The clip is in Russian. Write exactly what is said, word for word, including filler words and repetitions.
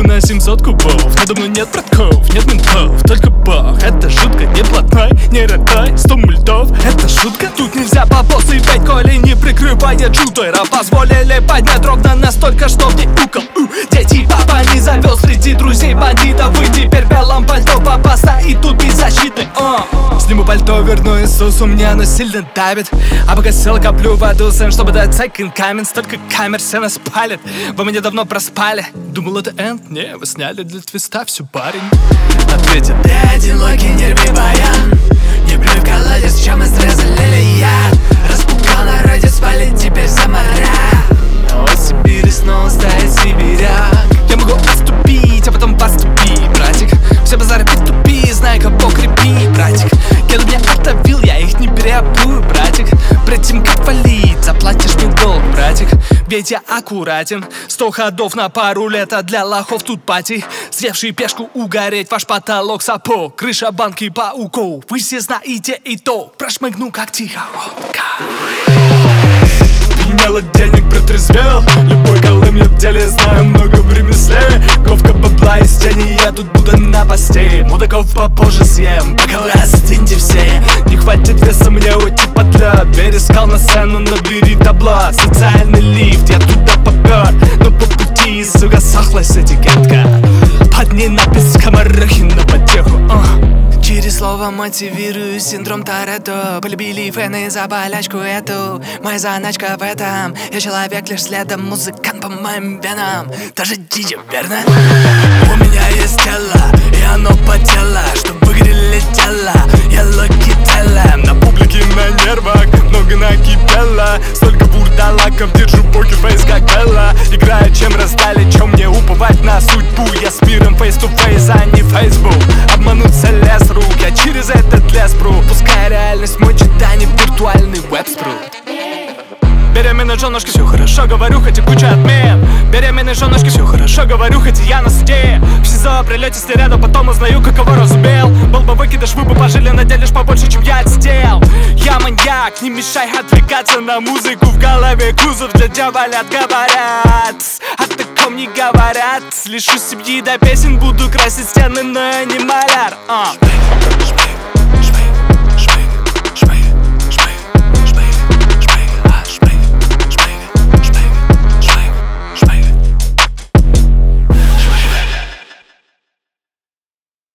пиво на семьсот кубов. Надо мной нет братков, нет ментов, только бог. Это жутко, не блатной, не ротой, сто мультов. Это шутка? Тут нельзя бабосы пять, коли не прикрывает шутера. Позволили поднять ровно настолько, что мне укол. Дети папа не завел среди друзей бандитов. И теперь в белом пальто папа стоит тут беззащитный. uh. Сниму пальто, верну Иисусу, мне оно сильно давит. А пока сел, коплю воду, сын, чтобы дать second камень. Столько камер, все нас палят, вы меня давно проспали. Думал, это энд? Не, вы сняли для твиста всю, парень. Ответит: ты один локи, не рви баян. Не плюй в колодец, чем мы срезали яд. Распугал народе, спали теперь за моря. Новосибирь снова стоит сибиряк. Я могу отступить, а потом поступи, братик. Все базары притупи, знай, кого крепи, братик. Кеду меня оттовил, я их не переобую, братик. Пред тем, как валить, заплатишь мне долг, братик. Ведь я аккуратен, сто ходов на пару лет, а для лохов тут пати. Съевший пешку угореть, ваш потолок сапог, крыша банки пауков. Вы все знаете и то, прошмыгну как тихородка. Мало денег протрезвел, любой колым я в деле, знаю много в ремесле. Ковка бабла из тени, я тут буду на посте. Мудаков попозже съем, пока вы остыньте все. Не хватит веса мне уйти под лед. Перескал на сцену, набери табло. Социальный лифт, я туда попер. Но по пути, сука, сохлась этикетка. Под ней напись скоморохи на потеху. uh. Через слово мотивирую синдром Торетто. Полюбили фэны за болячку эту. Моя заначка в этом. Я человек лишь следом, музыкант по моим венам. Даже дичь, верно? У меня есть тело, и оно потело, чтоб в игре летело. Я локи телем, на публике на нервах много накипело. Столько бурдалаков, держу покерфейс как Белла. Играю, чем раздали, чем мне уповать на судьбу. Я с миром face to face, а не Facebook. Обмануться лес рук, я через этот лес пру. Пускай реальность мой читание, виртуальный веб-спрут. Беременной женушке все хорошо, говорю, хоть и куча отмен. Беременной женушке все хорошо, говорю, хоть и я на суде. В СИЗО прилете с рядом, потом узнаю, какого разумел. Был бы выкидыш, вы бы пожили, наделишь побольше, чем я отсидел. Я маньяк, не мешай отвлекаться на музыку. В голове кузов для дьяволят говорят. О таком не говорят. Лишу семьи до песен, буду красить стены, но я не маляр. uh.